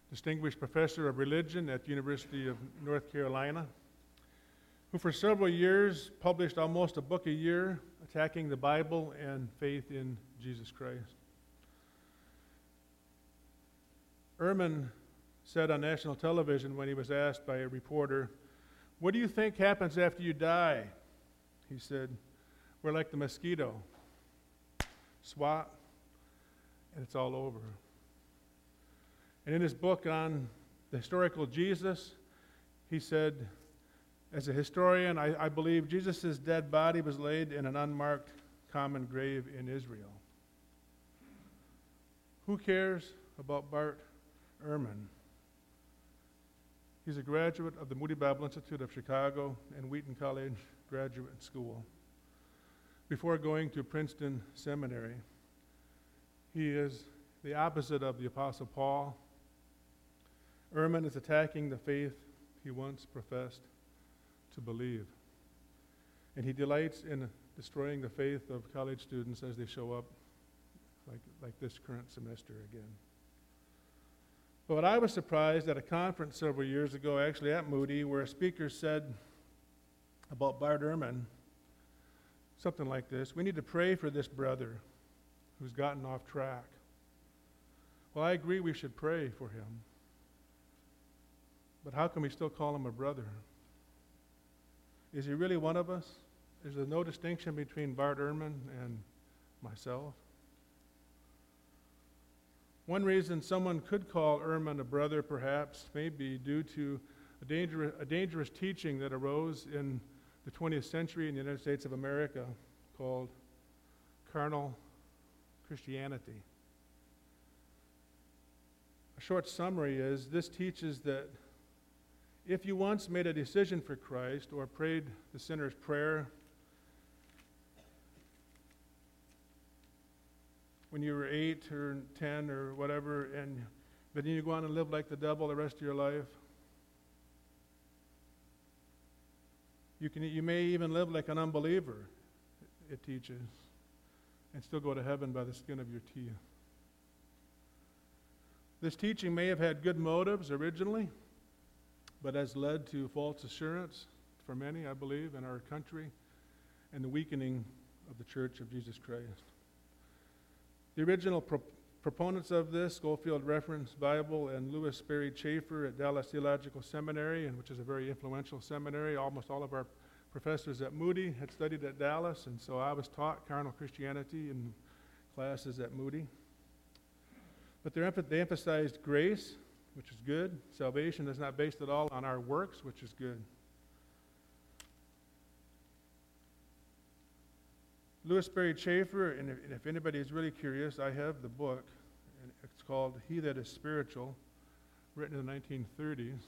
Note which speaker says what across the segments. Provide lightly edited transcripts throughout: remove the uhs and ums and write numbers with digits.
Speaker 1: distinguished professor of religion at the University of North Carolina, who for several years published almost a book a year attacking the Bible and faith in Jesus Christ. Ehrman said on national television when he was asked by a reporter, "What do you think happens after you die?" He said, "We're like the mosquito. Swat, and it's all over." And in his book on the historical Jesus, he said, "As a historian, I believe Jesus' dead body was laid in an unmarked common grave in Israel." Who cares about Bart Ehrman? He's a graduate of the Moody Bible Institute of Chicago and Wheaton College Graduate School. Before going to Princeton Seminary, he is the opposite of the Apostle Paul. Ehrman is attacking the faith he once professed to believe. And he delights in destroying the faith of college students as they show up like this current semester again. But I was surprised at a conference several years ago, actually at Moody, where a speaker said about Bart Ehrman something like this: "We need to pray for this brother who's gotten off track." Well, I agree we should pray for him. But how can we still call him a brother? Is he really one of us? Is there no distinction between Bart Ehrman and myself? One reason someone could call Ehrman a brother, perhaps, may be due to a dangerous teaching that arose in the 20th century in the United States of America called carnal Christianity. A short summary is this teaches that if you once made a decision for Christ or prayed the sinner's prayer when you were 8 or 10 or whatever, but then you go on and live like the devil the rest of your life, you may even live like an unbeliever, it teaches, and still go to heaven by the skin of your teeth. This teaching may have had good motives originally, but has led to false assurance for many, I believe, in our country, and the weakening of the Church of Jesus Christ. The original proponents of this, Schofield Reference Bible and Lewis Sperry Chafer at Dallas Theological Seminary, which is a very influential seminary. Almost all of our professors at Moody had studied at Dallas, and so I was taught carnal Christianity in classes at Moody. But they emphasized grace, which is good. Salvation is not based at all on our works, which is good. Lewis Sperry Chafer, and if anybody is really curious, I have the book, and it's called He That Is Spiritual, written in the 1930s.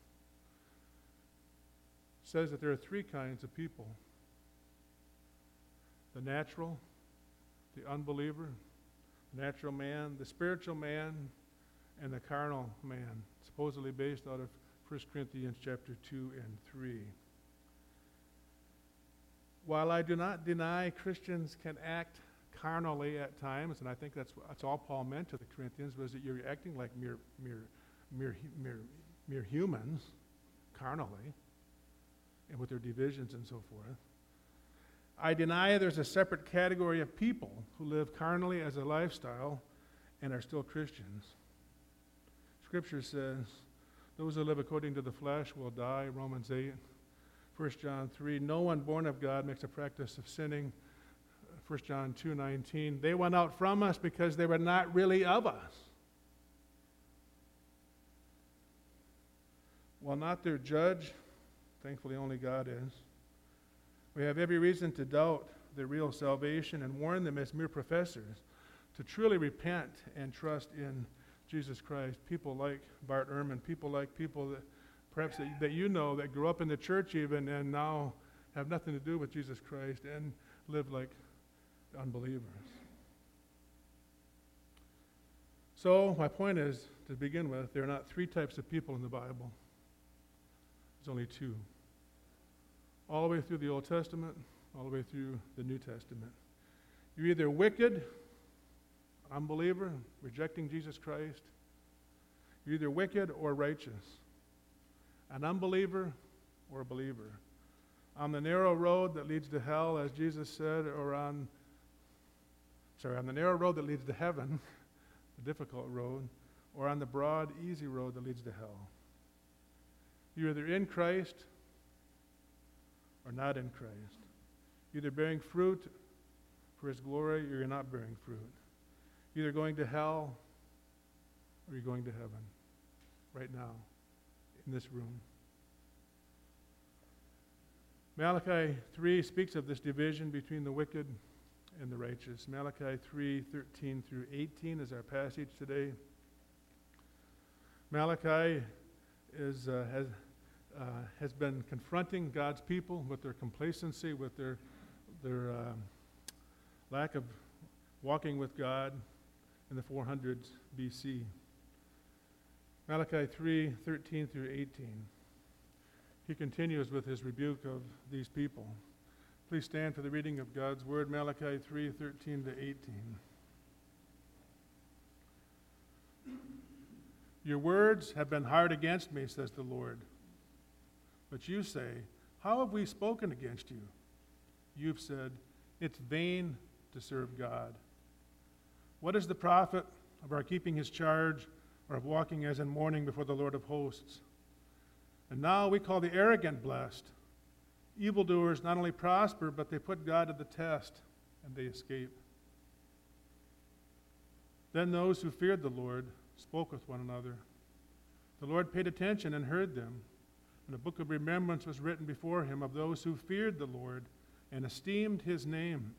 Speaker 1: Says that there are three kinds of people: the natural, the unbeliever, the natural man, the spiritual man, and the carnal man, supposedly based out of 1 Corinthians chapter 2 and 3. While I do not deny Christians can act carnally at times, and I think that's all Paul meant to the Corinthians, was that you're acting like mere humans, carnally, and with their divisions and so forth. I deny there's a separate category of people who live carnally as a lifestyle and are still Christians. Scripture says, those who live according to the flesh will die, Romans 8. 1 John 3, no one born of God makes a practice of sinning. 1 John 2:19, they went out from us because they were not really of us. While not their judge, thankfully only God is, we have every reason to doubt their real salvation and warn them as mere professors to truly repent and trust in Jesus Christ. People like Bart Ehrman, people that perhaps that you know that grew up in the church even and now have nothing to do with Jesus Christ and live like unbelievers. So my point is, to begin with, there are not three types of people in the Bible. There's only two. All the way through the Old Testament, all the way through the New Testament. You're either wicked, unbeliever, rejecting Jesus Christ. You're either wicked or righteous, an unbeliever or a believer. On the narrow road that leads to hell, as Jesus said, or on the narrow road that leads to heaven, the difficult road, or on the broad, easy road that leads to hell. You're either in Christ or not in Christ. You're either bearing fruit for His glory or you're not bearing fruit. You're either going to hell or you're going to heaven right now in this room. Malachi 3 speaks of this division between the wicked and the righteous. Malachi 3:13 through 18 is our passage today. Malachi has been confronting God's people with their complacency, with their lack of walking with God in the 400s BC. Malachi 3:13 through 18. He continues with his rebuke of these people. Please stand for the reading of God's word, Malachi 3:13 to 18. Your words have been hard against me, says the Lord. But you say, how have we spoken against you? You've said, it's vain to serve God. What is the profit of our keeping His charge, or of walking as in mourning before the Lord of hosts? And now we call the arrogant blessed. Evildoers not only prosper, but they put God to the test, and they escape. Then those who feared the Lord spoke with one another. The Lord paid attention and heard them, and a book of remembrance was written before Him of those who feared the Lord and esteemed His name.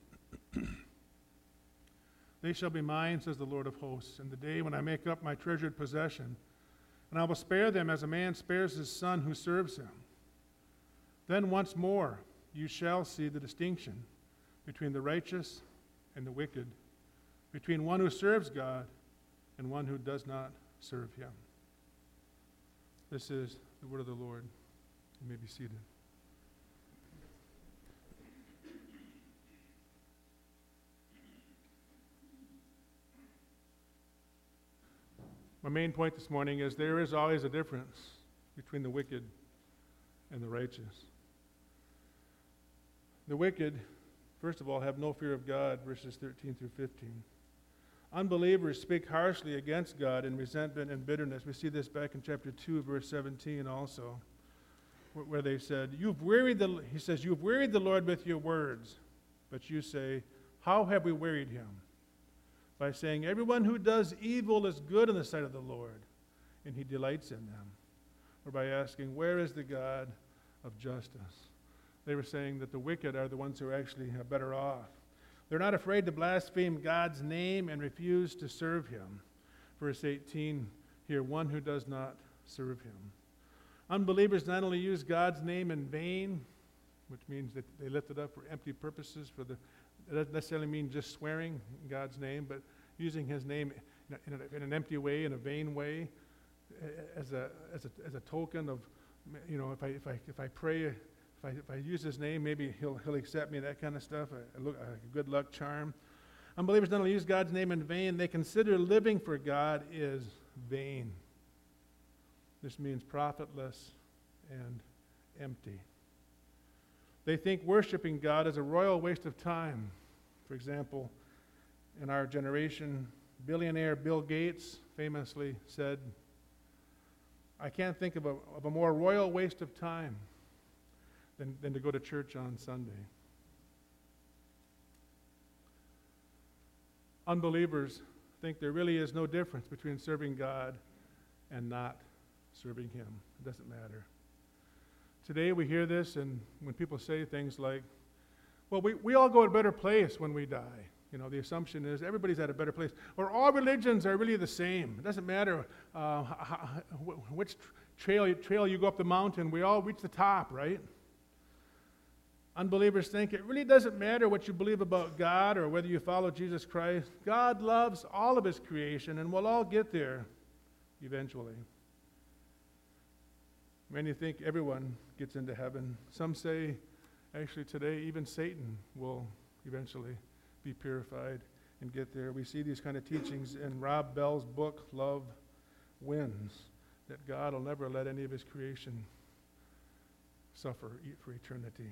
Speaker 1: They shall be mine, says the Lord of hosts, in the day when I make up my treasured possession, and I will spare them as a man spares his son who serves him. Then once more you shall see the distinction between the righteous and the wicked, between one who serves God and one who does not serve Him. This is the word of the Lord. You may be seated. My main point this morning is there is always a difference between the wicked and the righteous. The wicked, first of all, have no fear of God, verses 13 through 15. Unbelievers speak harshly against God in resentment and bitterness. We see this back in chapter 2, verse 17 also, where they said, you've wearied the Lord with your words. But you say, how have we wearied Him? By saying, everyone who does evil is good in the sight of the Lord, and He delights in them. Or by asking, where is the God of justice? They were saying that the wicked are the ones who are actually better off. They're not afraid to blaspheme God's name and refuse to serve Him. Verse 18 here, one who does not serve Him. Unbelievers not only use God's name in vain, which means that they lift it up for empty purposes, it doesn't necessarily mean just swearing God's name, but using His name in an empty way, in a vain way, as a token of, if I pray, if I use His name, maybe He'll accept me, that kind of stuff, a good luck charm. Unbelievers not only use God's name in vain, they consider living for God is vain. This means profitless and empty. They think worshiping God is a royal waste of time. For example, in our generation, billionaire Bill Gates famously said, I can't think of a more royal waste of time than to go to church on Sunday. Unbelievers think there really is no difference between serving God and not serving Him. It doesn't matter. Today we hear this, and when people say things like, well, we all go to a better place when we die. The assumption is everybody's at a better place. Or all religions are really the same. It doesn't matter which trail you go up the mountain, we all reach the top, right? Unbelievers think it really doesn't matter what you believe about God or whether you follow Jesus Christ. God loves all of His creation, and we'll all get there eventually. Many think everyone gets into heaven. Some say, actually today, even Satan will eventually be purified and get there. We see these kind of teachings in Rob Bell's book, Love wins, that God will never let any of his creation suffer for eternity.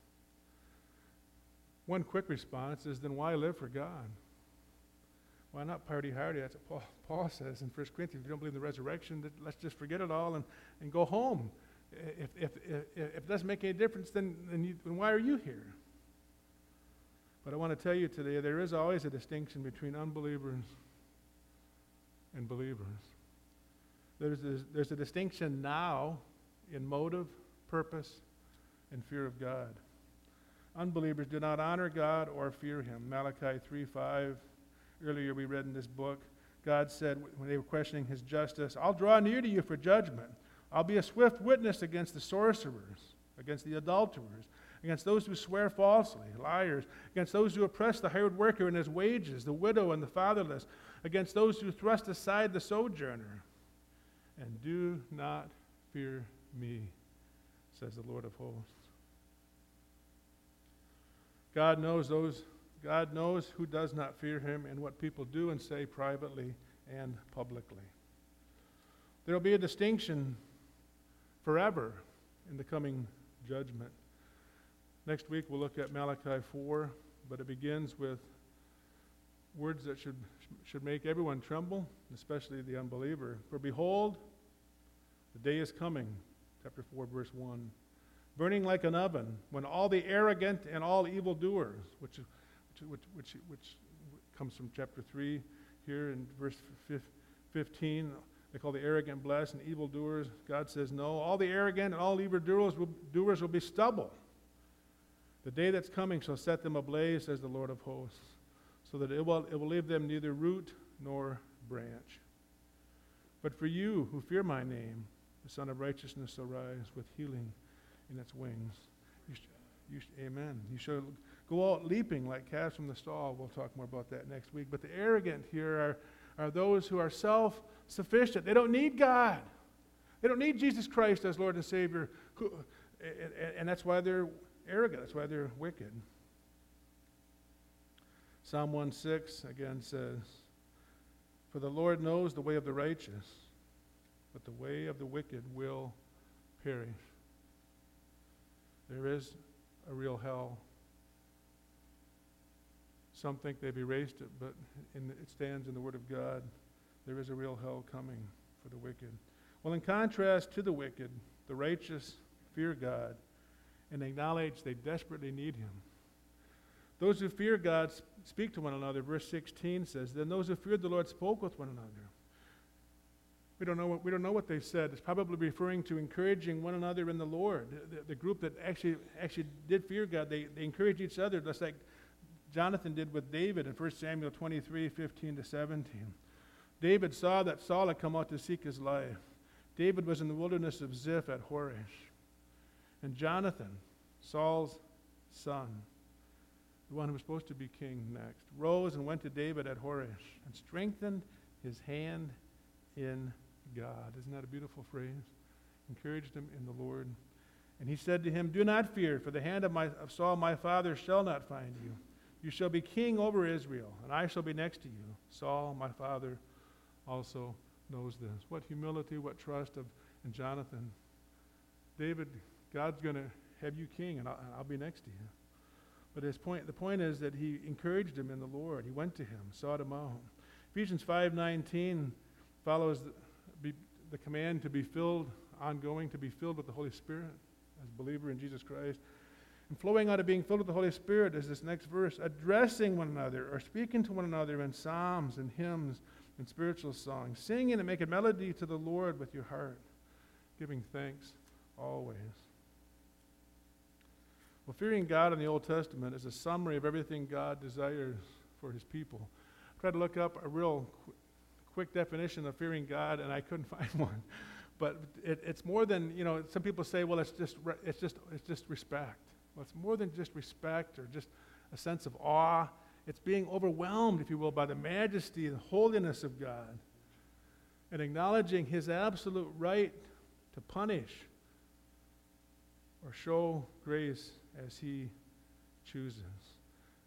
Speaker 1: One quick response is, then why live for God? Why not party hardy? That's what Paul says in 1 Corinthians. If you don't believe in the resurrection, let's just forget it all and go home. If it doesn't make any difference, then why are you here? But I want to tell you today, there is always a distinction between unbelievers and believers. There's a distinction now in motive, purpose, and fear of God. Unbelievers do not honor God or fear him. Malachi 3:5. Earlier we read in this book, God said when they were questioning his justice, I'll draw near to you for judgment. I'll be a swift witness against the sorcerers, against the adulterers, against those who swear falsely, liars, against those who oppress the hired worker in his wages, the widow and the fatherless, against those who thrust aside the sojourner. And do not fear me, says the Lord of hosts. God knows who does not fear him and what people do and say privately and publicly. There will be a distinction forever in the coming judgment. Next week we'll look at Malachi 4, but it begins with words that should make everyone tremble, especially the unbeliever. For behold, the day is coming, chapter 4, verse 1, burning like an oven, when all the arrogant and all evildoers, which comes from chapter 3 here in verse 15, they call the arrogant blessed and evildoers. God says, no, all the arrogant and all evildoers will be stubble. The day that's coming shall set them ablaze, says the Lord of hosts, so that it will leave them neither root nor branch. But for you who fear my name, the Son of Righteousness shall rise with healing in its wings. Amen. You shall go out leaping like calves from the stall. We'll talk more about that next week. But the arrogant here are those who are self-sufficient. They don't need God. They don't need Jesus Christ as Lord and Savior. And that's why they're arrogant. That's why they're wicked. Psalm 1:6 again says, for the Lord knows the way of the righteous, but the way of the wicked will perish. There is a real hell. Some think they've erased it, but it stands in the Word of God. There is a real hell coming for the wicked. Well, in contrast to the wicked, the righteous fear God and acknowledge they desperately need him. Those who fear God speak to one another. Verse 16 says, then those who feared the Lord spoke with one another. We don't know what they said. It's probably referring to encouraging one another in the Lord. The group that actually did fear God, they encouraged each other, just like Jonathan did with David in 1 Samuel 23:15-17. David saw that Saul had come out to seek his life. David was in the wilderness of Ziph at Horesh. And Jonathan, Saul's son, the one who was supposed to be king next, rose and went to David at Horesh and strengthened his hand in God. Isn't that a beautiful phrase? Encouraged him in the Lord. And he said to him, do not fear, for the hand of Saul my father shall not find you. You shall be king over Israel, and I shall be next to you. Saul my father also knows this. What humility, what trust in Jonathan. David, God's going to have you king, and I'll be next to you. But the point is that he encouraged him in the Lord. He went to him, sought him out. Ephesians 5:19 follows the command to be filled, ongoing, to be filled with the Holy Spirit as a believer in Jesus Christ. And flowing out of being filled with the Holy Spirit is this next verse, addressing one another or speaking to one another in psalms and hymns and spiritual songs, singing and making melody to the Lord with your heart, giving thanks always. Well, fearing God in the Old Testament is a summary of everything God desires for his people. I tried to look up a real quick definition of fearing God, and I couldn't find one. But it's more than, some people say, well, it's just respect. Well, it's more than just respect or just a sense of awe. It's being overwhelmed, if you will, by the majesty and holiness of God and acknowledging his absolute right to punish or show grace as he chooses.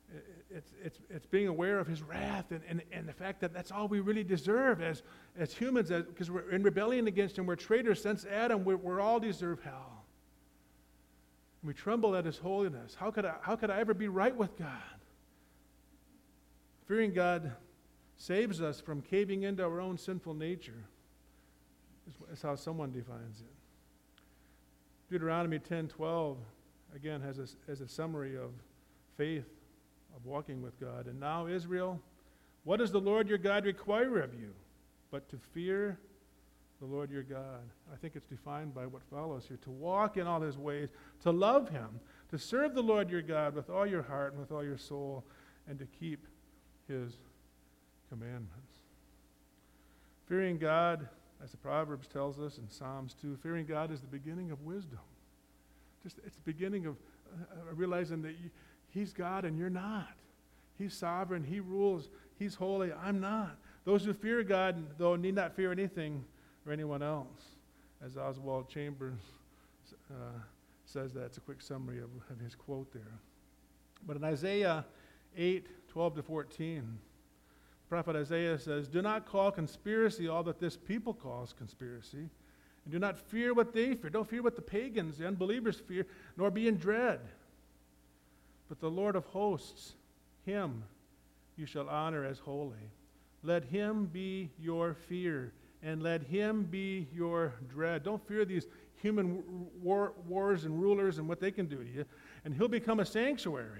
Speaker 1: It's being aware of his wrath and the fact that that's all we really deserve as humans, because we're in rebellion against him. We're traitors. Since Adam, we're all deserve hell. And we tremble at his holiness. How could I ever be right with God? Fearing God saves us from caving into our own sinful nature. Is how someone defines it. Deuteronomy 10:12 again has a summary of faith, of walking with God. And now, Israel, what does the Lord your God require of you? But to fear the Lord your God. I think it's defined by what follows here. To walk in all his ways, to love him, to serve the Lord your God with all your heart and with all your soul, and to keep his commandments. Fearing God, as the Proverbs tells us in Psalms 2, fearing God is the beginning of wisdom. It's the beginning of realizing that he's God and you're not. He's sovereign, he rules, he's holy, I'm not. Those who fear God, though, need not fear anything or anyone else. As Oswald Chambers says that. It's a quick summary of his quote there. But in Isaiah 8:12-14, prophet Isaiah says, do not call conspiracy all that this people calls conspiracy, and do not fear what they fear. Don't fear what the pagans, the unbelievers fear, nor be in dread. But the Lord of hosts, him you shall honor as holy. Let him be your fear, and let him be your dread. Don't fear these human wars and rulers and what they can do to you, and he'll become a sanctuary.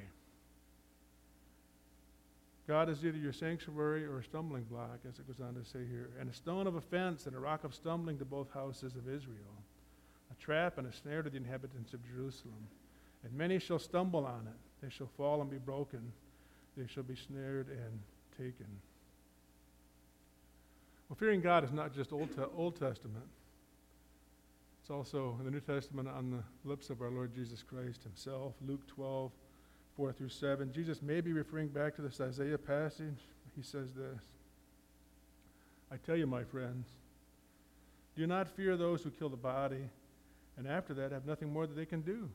Speaker 1: God is either your sanctuary or a stumbling block, as it goes on to say here, and a stone of offense and a rock of stumbling to both houses of Israel, a trap and a snare to the inhabitants of Jerusalem. And many shall stumble on it. They shall fall and be broken. They shall be snared and taken. Well, fearing God is not just Old Testament. It's also in the New Testament on the lips of our Lord Jesus Christ himself. Luke 12:4-7. Jesus may be referring back to this Isaiah passage. He says this, I tell you, my friends, do not fear those who kill the body, and after that have nothing more that they can do.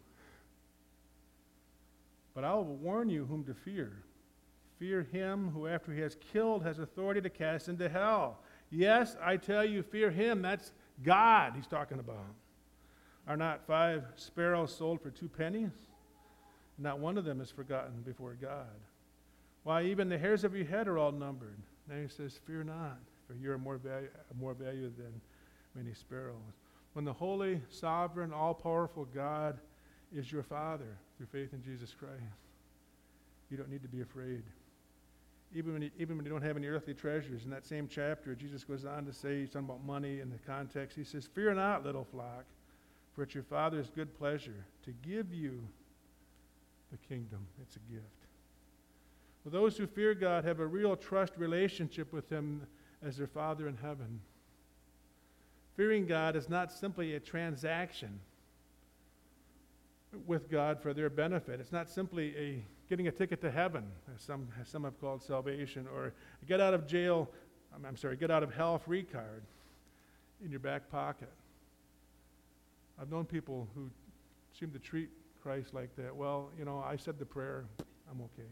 Speaker 1: But I will warn you whom to fear. Fear him who after he has killed has authority to cast into hell. Yes, I tell you, fear him. That's God he's talking about. Are not 5 sparrows sold for 2 pennies? Not one of them is forgotten before God. Why, even the hairs of your head are all numbered. Now he says, fear not, for you are more valued than many sparrows. When the holy, sovereign, all-powerful God is your Father through faith in Jesus Christ, you don't need to be afraid. Even when you don't have any earthly treasures. In that same chapter, Jesus goes on to say, he's talking about money in the context. He says, fear not, little flock, for it's your Father's good pleasure to give you the kingdom. It's a gift. Well, those who fear God have a real trust relationship with him as their Father in heaven. Fearing God is not simply a transaction with God for their benefit. It's not simply getting a ticket to heaven, as some have called salvation, or get out of hell free card in your back pocket. I've known people who seem to treat Christ like that. Well, I said the prayer, I'm okay.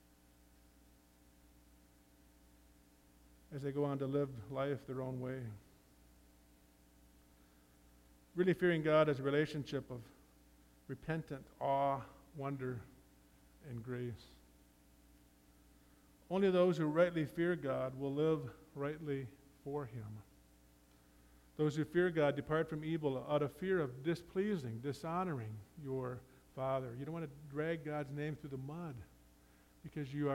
Speaker 1: As they go on to live life their own way. Really fearing God is a relationship of repentant awe, wonder, and grace. Only those who rightly fear God will live rightly for him. Those who fear God depart from evil out of fear of displeasing, dishonoring your Father. You don't want to drag God's name through the mud because you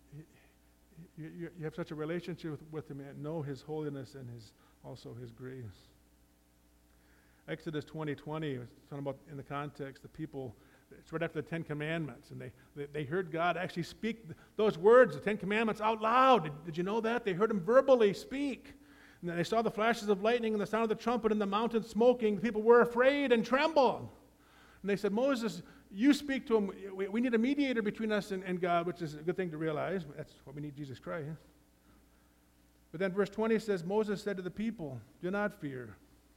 Speaker 1: have such a relationship with him and know his holiness and also his grace. Exodus 20:20, it's talking about in the context, the people, it's right after the 10 Commandments, and they heard God actually speak those words, the 10 Commandments, out loud. Did you know that? They heard him verbally speak. And then they saw the flashes of lightning and the sound of the trumpet and the mountain smoking. The people were afraid and trembled. And they said, Moses, you speak to him. We need a mediator between us and God, which is a good thing to realize. That's what we need, Jesus Christ. But then verse 20 says, Moses said to the people, do not fear.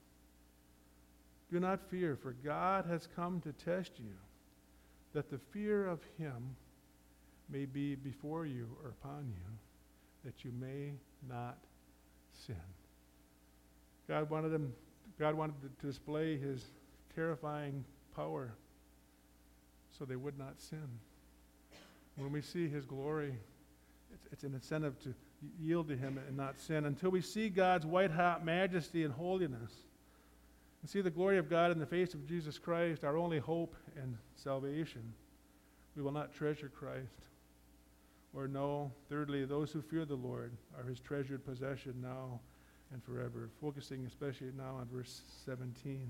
Speaker 1: Do not fear, for God has come to test you, that the fear of him may be before you or upon you, that you may not sin. God wanted to display his terrifying power so they would not sin. When we see his glory, it's an incentive to yield to him and not sin. Until we see God's white-hot majesty and holiness and see the glory of God in the face of Jesus Christ, our only hope and salvation, we will not treasure Christ. Or no, thirdly, those who fear the Lord are his treasured possession now and forever. Focusing especially now on verse 17.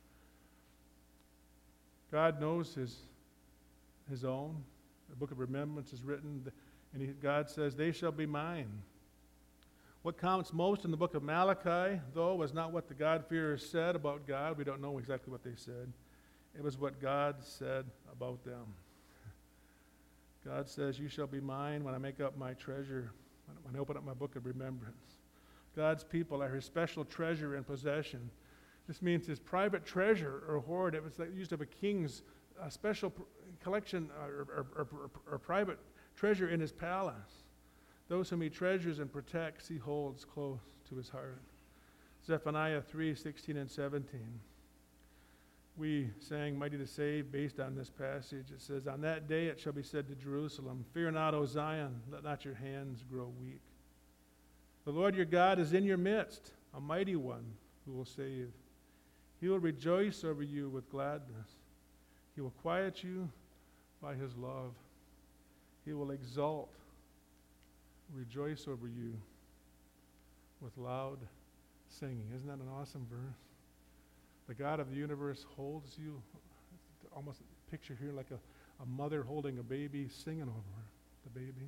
Speaker 1: God knows his own. The book of remembrance is written, and God says, they shall be mine. What counts most in the book of Malachi, though, was not what the God-fearers said about God. We don't know exactly what they said. It was what God said about them. God says, you shall be mine when I make up my treasure, when I open up my book of remembrance. God's people are his special treasure and possession. This means his private treasure or hoard. It was used of a king's special collection or private treasure in his palace. Those whom he treasures and protects, he holds close to his heart. Zephaniah 3:16 and 17. We sang Mighty to Save based on this passage. It says, on that day it shall be said to Jerusalem, fear not, O Zion, let not your hands grow weak. The Lord your God is in your midst, a mighty one who will save. He will rejoice over you with gladness. He will quiet you by his love. He will exult, rejoice over you with loud singing. Isn't that an awesome verse? The God of the universe holds you. Almost picture here like a mother holding a baby, singing over the baby.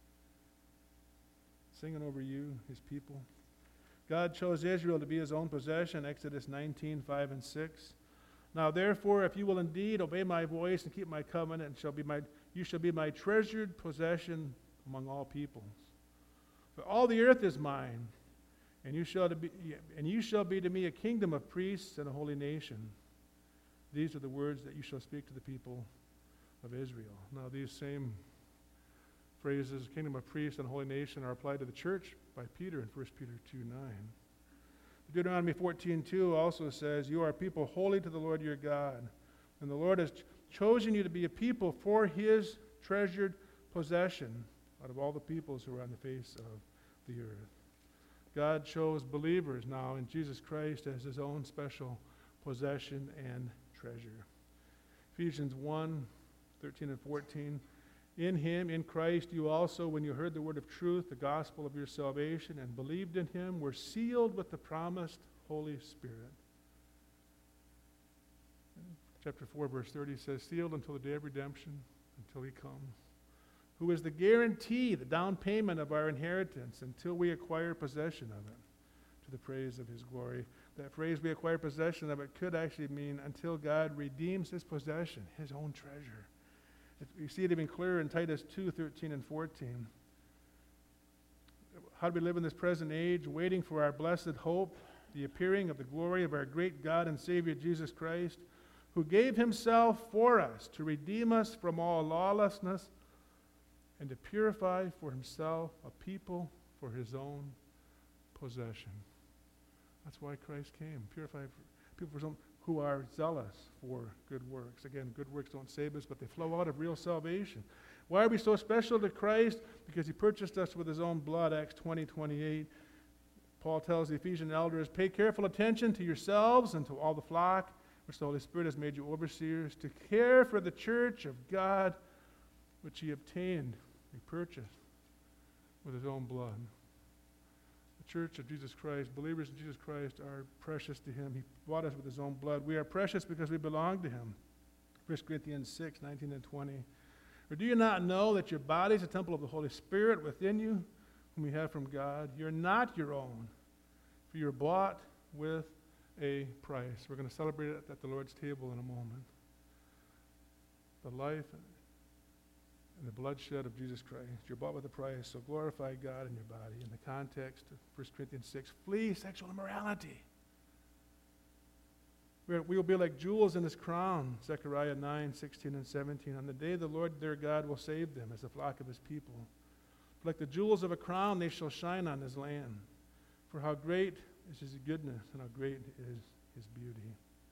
Speaker 1: Singing over you, his people. God chose Israel to be his own possession, Exodus 19:5 and 6. Now therefore, if you will indeed obey my voice and keep my covenant, you shall be my treasured possession among all peoples. For all the earth is mine, and you shall be to me a kingdom of priests and a holy nation. These are the words that you shall speak to the people of Israel. Now these same phrases, kingdom of priests and holy nation, are applied to the church by Peter in 1 Peter 2:9. Deuteronomy 14:2 also says, you are a people holy to the Lord your God, and the Lord has chosen you to be a people for his treasured possession out of all the peoples who are on the face of the earth. God chose believers now in Jesus Christ as his own special possession and treasure. Ephesians 1:13 and 14. In him, in Christ, you also, when you heard the word of truth, the gospel of your salvation, and believed in him, were sealed with the promised Holy Spirit. Chapter 4, verse 30 says, sealed until the day of redemption, until he comes, who is the guarantee, the down payment of our inheritance until we acquire possession of it, to the praise of his glory. That phrase, we acquire possession of it, could actually mean until God redeems his possession, his own treasure. You see it even clearer in Titus 2:13 and 14. How do we live in this present age, waiting for our blessed hope, the appearing of the glory of our great God and Savior Jesus Christ, who gave himself for us to redeem us from all lawlessness and to purify for himself a people for his own possession. That's why Christ came, purify people for his own, who are zealous for good works. Again, good works don't save us, but they flow out of real salvation. Why are we so special to Christ? Because he purchased us with his own blood, Acts 20:28. Paul tells the Ephesian elders, pay careful attention to yourselves and to all the flock, which the Holy Spirit has made you overseers, to care for the church of God, which he obtained, he purchased with his own blood. The church of Jesus Christ, believers in Jesus Christ, are precious to him. He bought us with his own blood. We are precious because we belong to him. 1 Corinthians 6:19 and 20. Or do you not know that your body is a temple of the Holy Spirit within you, whom you have from God? You're not your own, for you're bought with a price. We're going to celebrate it at the Lord's table in a moment. The life and the bloodshed of Jesus Christ. You're bought with a price, so glorify God in your body. In the context of 1 Corinthians 6, flee sexual immorality. We will be like jewels in his crown, Zechariah 9:16 and 17. On the day the Lord their God will save them as a flock of his people. Like the jewels of a crown, they shall shine on his land. For how great is his goodness and how great is his beauty.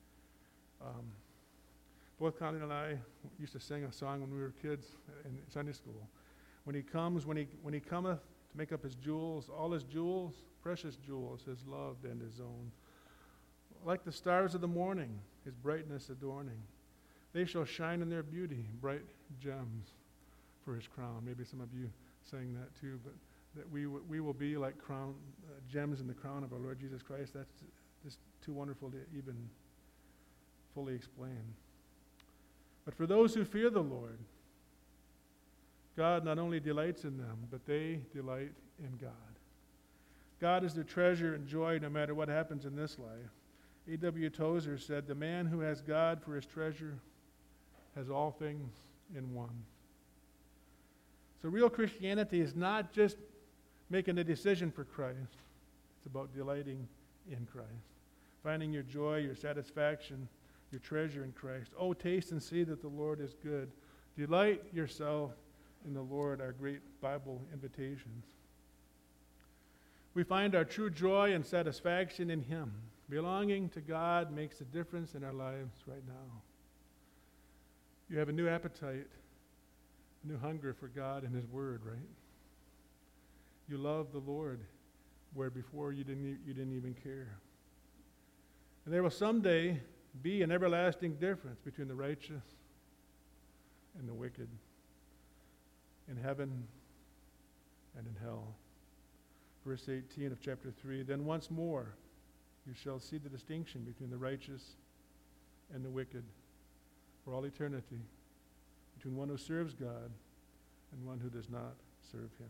Speaker 1: Both Connie and I used to sing a song when we were kids in Sunday school. When he cometh to make up his jewels, all his jewels, precious jewels, his loved and his own. Like the stars of the morning, his brightness adorning. They shall shine in their beauty, bright gems for his crown. Maybe some of you sang that too, but that we will be like crown gems in the crown of our Lord Jesus Christ. That's just too wonderful to even fully explain. But for those who fear the Lord, God not only delights in them, but they delight in God. God is their treasure and joy no matter what happens in this life. A.W. Tozer said, "The man who has God for his treasure has all things in one." So real Christianity is not just making a decision for Christ. It's about delighting in Christ. Finding your joy, your satisfaction, your treasure in Christ. Oh, taste and see that the Lord is good. Delight yourself in the Lord, our great Bible invitations. We find our true joy and satisfaction in him. Belonging to God makes a difference in our lives right now. You have a new appetite, a new hunger for God and his word, right? You love the Lord where before you didn't even care. And there will someday be an everlasting difference between the righteous and the wicked, in heaven and in hell. Verse 18 of chapter 3, "Then once more you shall see the distinction between the righteous and the wicked for all eternity, between one who serves God and one who does not serve him."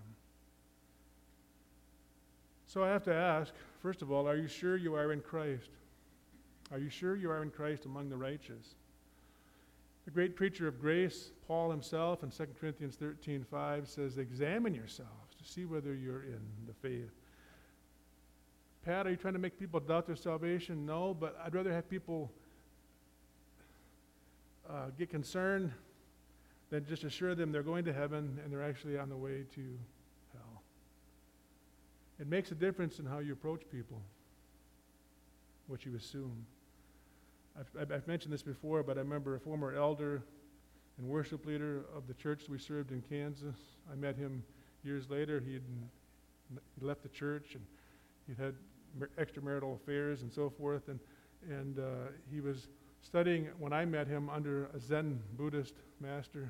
Speaker 1: So I have to ask, first of all, are you sure you are in Christ? Are you sure you are in Christ among the righteous? The great preacher of grace, Paul himself, in 2 Corinthians 13:5 says, "Examine yourselves to see whether you're in the faith." Pat, are you trying to make people doubt their salvation? No, but I'd rather have people get concerned than just assure them they're going to heaven and they're actually on the way to hell. It makes a difference in how you approach people, what you assume. I've mentioned this before, but I remember a former elder and worship leader of the church we served in Kansas. I met him years later. He left the church and he'd had extramarital affairs and so forth, and he was studying when I met him under a Zen Buddhist master.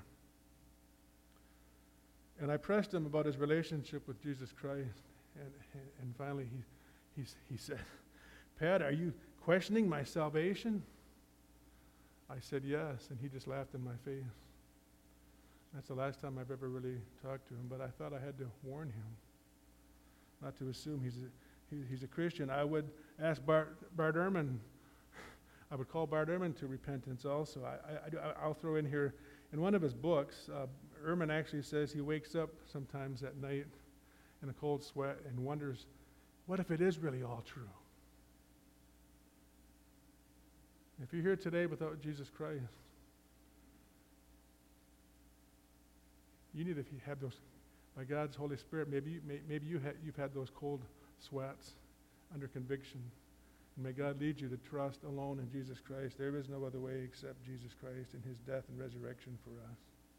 Speaker 1: And I pressed him about his relationship with Jesus Christ, and finally he said, "Pat, are you questioning my salvation?" I said, "Yes," and he just laughed in my face. That's the last time I've ever really talked to him, but I thought I had to warn him not to assume he's a Christian. I would ask Bart Ehrman, I would call Bart Ehrman to repentance also. I'll throw in here, in one of his books, Ehrman actually says he wakes up sometimes at night in a cold sweat and wonders, what if it is really all true? If you're here today without Jesus Christ, you need to have those, by God's Holy Spirit, maybe you've had those cold sweats under conviction. And may God lead you to trust alone in Jesus Christ. There is no other way except Jesus Christ and his death and resurrection for us.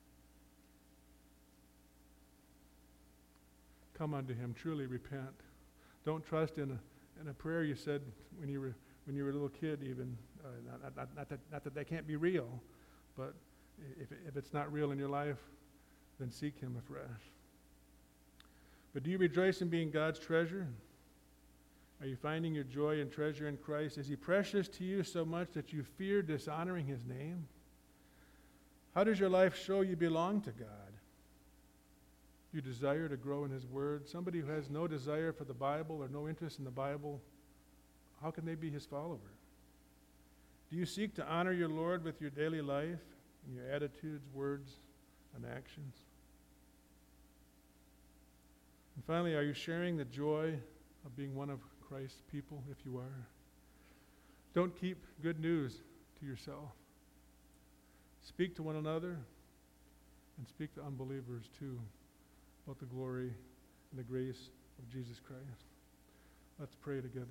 Speaker 1: Come unto him, truly repent. Don't trust in a prayer you said when you were a little kid even. Not that can't be real, but if it's not real in your life, then seek him afresh. But do you rejoice in being God's treasure? Are you finding your joy and treasure in Christ? Is he precious to you so much that you fear dishonoring his name? How does your life show you belong to God? Do you desire to grow in his word? Somebody who has no desire for the Bible or no interest in the Bible, how can they be his follower? Do you seek to honor your Lord with your daily life and your attitudes, words, and actions? And finally, are you sharing the joy of being one of Christ's people, if you are? Don't keep good news to yourself. Speak to one another and speak to unbelievers too about the glory and the grace of Jesus Christ. Let's pray together.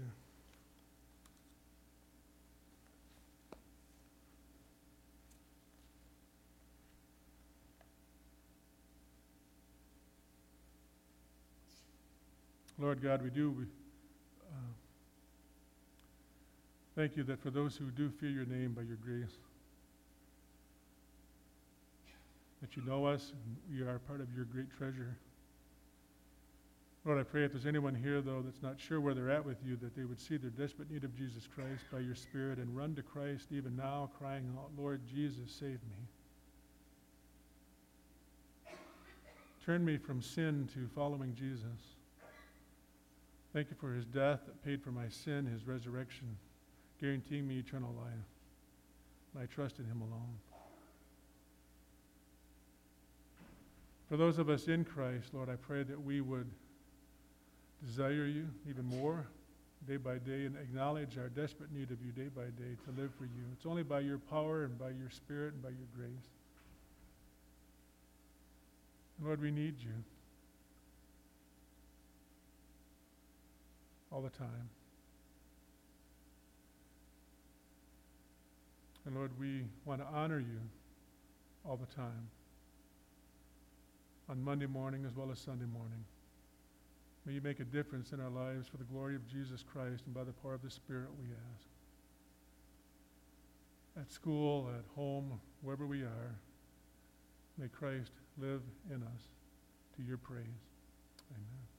Speaker 1: Lord God, we thank you that for those who do fear your name by your grace, that you know us and we are part of your great treasure. Lord, I pray if there's anyone here, though, that's not sure where they're at with you, that they would see their desperate need of Jesus Christ by your Spirit and run to Christ even now, crying out, Lord Jesus, save me. Turn me from sin to following Jesus. Thank you for his death that paid for my sin, his resurrection, guaranteeing me eternal life. And I trust in him alone. For those of us in Christ, Lord, I pray that we would desire you even more day by day and acknowledge our desperate need of you day by day to live for you. It's only by your power and by your Spirit and by your grace. And Lord, we need you all the time. And Lord, we want to honor you all the time, on Monday morning as well as Sunday morning. May you make a difference in our lives for the glory of Jesus Christ and by the power of the Spirit, we ask. At school, at home, wherever we are, may Christ live in us to your praise. Amen.